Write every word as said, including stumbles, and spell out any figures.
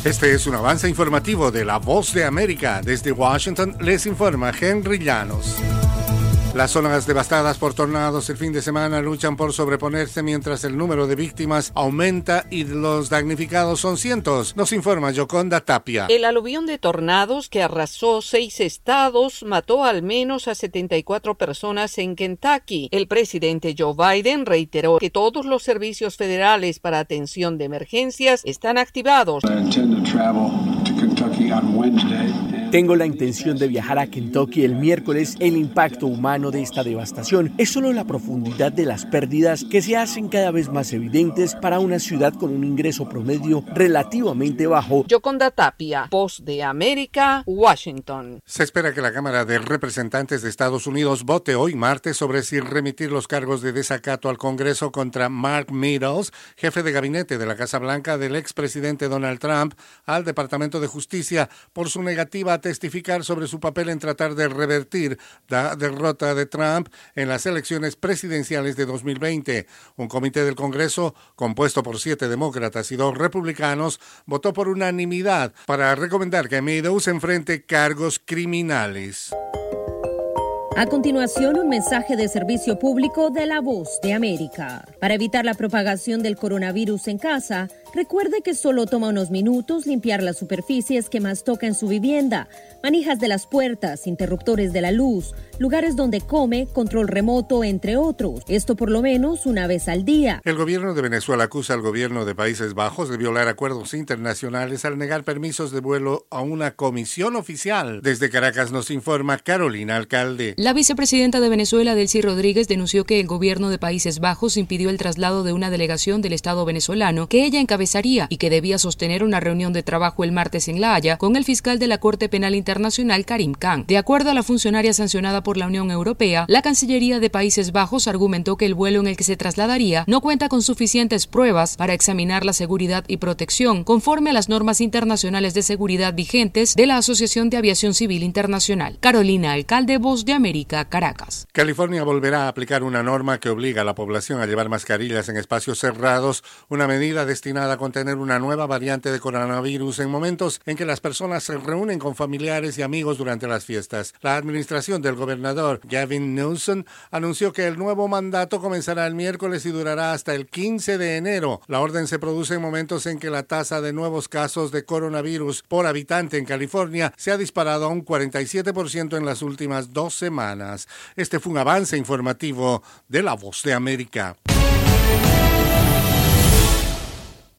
Este es un avance informativo de La Voz de América. Desde Washington les informa Henry Llanos. Las zonas devastadas por tornados el fin de semana luchan por sobreponerse mientras el número de víctimas aumenta y los damnificados son cientos. Nos informa Yoconda Tapia. El aluvión de tornados que arrasó seis estados mató al menos a setenta y cuatro personas en Kentucky. El presidente Joe Biden reiteró que todos los servicios federales para atención de emergencias están activados. Tengo la intención de viajar a Kentucky el miércoles. El impacto humano de esta devastación es solo la profundidad de las pérdidas que se hacen cada vez más evidentes para una ciudad con un ingreso promedio relativamente bajo. Yoconda Tapia, Voz de América, Washington. Se espera que la Cámara de Representantes de Estados Unidos vote hoy martes sobre si remitir los cargos de desacato al Congreso contra Mark Meadows, jefe de gabinete de la Casa Blanca del expresidente Donald Trump, al Departamento de Justicia por su negativa a testificar sobre su papel en tratar de revertir la derrota de Trump en las elecciones presidenciales de dos mil veinte. Un comité del Congreso, compuesto por siete demócratas y dos republicanos, votó por unanimidad para recomendar que Meadows enfrente cargos criminales. A continuación, un mensaje de servicio público de La Voz de América. Para evitar la propagación del coronavirus en casa, recuerde que solo toma unos minutos limpiar las superficies que más toca en su vivienda, manijas de las puertas, interruptores de la luz, lugares donde come, control remoto, entre otros. Esto por lo menos una vez al día. El gobierno de Venezuela acusa al gobierno de Países Bajos de violar acuerdos internacionales al negar permisos de vuelo a una comisión oficial. Desde Caracas nos informa Carolina Alcalde. La vicepresidenta de Venezuela, Delcy Rodríguez, denunció que el gobierno de Países Bajos impidió el traslado de una delegación del Estado venezolano que ella encabezaría y que debía sostener una reunión de trabajo el martes en La Haya con el fiscal de la Corte Penal Internacional, Karim Khan. De acuerdo a la funcionaria sancionada por la Unión Europea, la Cancillería de Países Bajos argumentó que el vuelo en el que se trasladaría no cuenta con suficientes pruebas para examinar la seguridad y protección conforme a las normas internacionales de seguridad vigentes de la Asociación de Aviación Civil Internacional. Carolina Alcalde, Voz de América, Caracas. California volverá a aplicar una norma que obliga a la población a llevar mascarillas en espacios cerrados, una medida destinada a contener una nueva variante de coronavirus en momentos en que las personas se reúnen con familiares y amigos durante las fiestas. La administración del gobernador Gavin Newsom anunció que el nuevo mandato comenzará el miércoles y durará hasta el quince de enero. La orden se produce en momentos en que la tasa de nuevos casos de coronavirus por habitante en California se ha disparado a un cuarenta y siete por ciento en las últimas dos semanas. Este fue un avance informativo de La Voz de América.